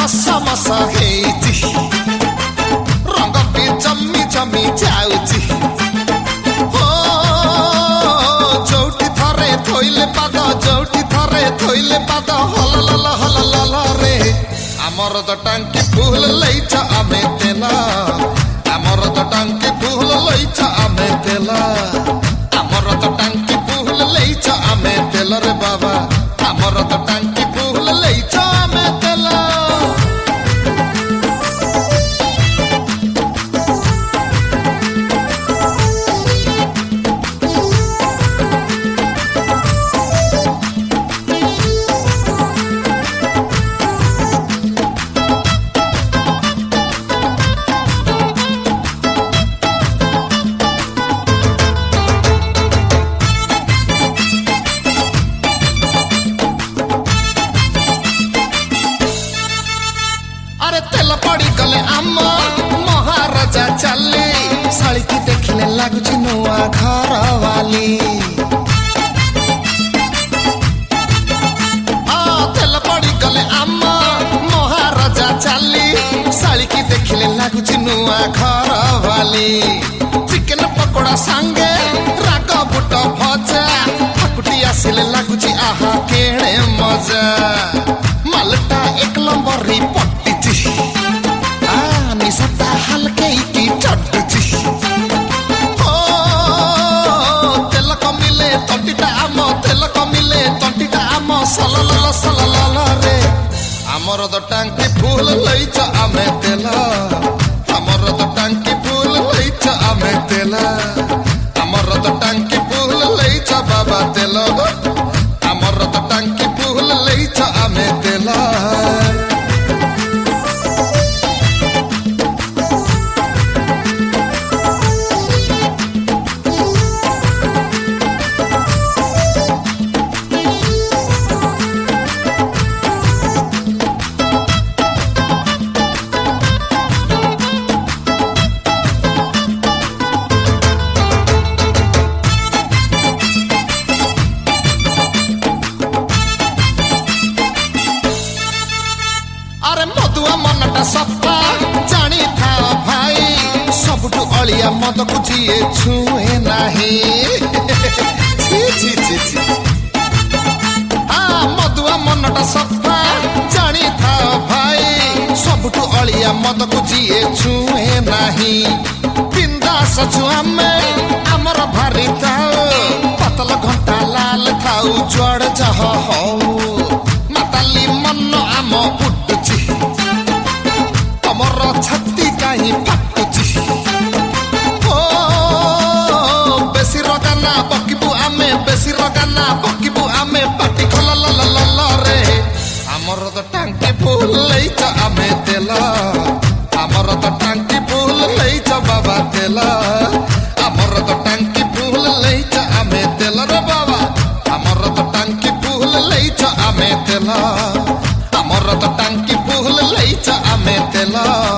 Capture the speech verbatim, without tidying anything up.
मसा मसा हेची रंग भी जमी जमी जाउची हो जोटी थरे थोइले पाद जोटी थरे थोइले पाद हललल हललल रे आमर तो टांकी फूल लैछ आमे तेला आमर तो टांकी फूल लैछ आमे तेला आमर तो टांकी फूल लैछ आमे तेला रे बाबा आमर तो टांकी फूल लैछ आमे तेला अरे तेल पड़ी गले आम महाराजा चली साड़ी की देखले लगुच नुआ घर वाली तेल पड़ी गले आम महाराजा चली साड़ी की देखले लगुच नुआ घर वाली चिकन पकोड़ा सांगे राग बुट भजा फाकुटी आसिले लगुच आहा केणे मजा मालटा एक नंबरी निसता हल्के की चटची हो तेल कमिले तंटीटा आम तेल कमिले तंटीटा आम सललल सललल रे आमर तो टांकी फूल लैछ आमे तेला आमर तो टांकी फूल लैछ आमे तेला आमर तो टांकी फूल लैछ बाबा तेला आमर तो टांकी फूल लैछ आमे तेला अरे मधुआ मनटा सफा जानी था भाई सबुठु अलिया मद को जिए छुए नहीं छी छी छी छी हाँ मधुआ मनटा सफा जानी था भाई सबुठु अलिया मद को जिए छुए नहीं बिंदास छुआ में आमर भारी थाओ पतल घंटा लाल थाऊ जड़ जह हो माताली मन आम छाती कहीं फाटुची ओ बेसी रगाना बकिबू आमे बेसी रगाना बकिबू आमे पाटी खलललल रे आमर तो टांकी फूल लैछ आमे तेला आमर तो टांकी फूल लैछ बाबा तेला आमर तो टांकी फूल लैछ आमे तेला रे बाबा आमर तो टांकी फूल लैछ आमे तेला आमर तो टांकी फूल लैछ आमे तेला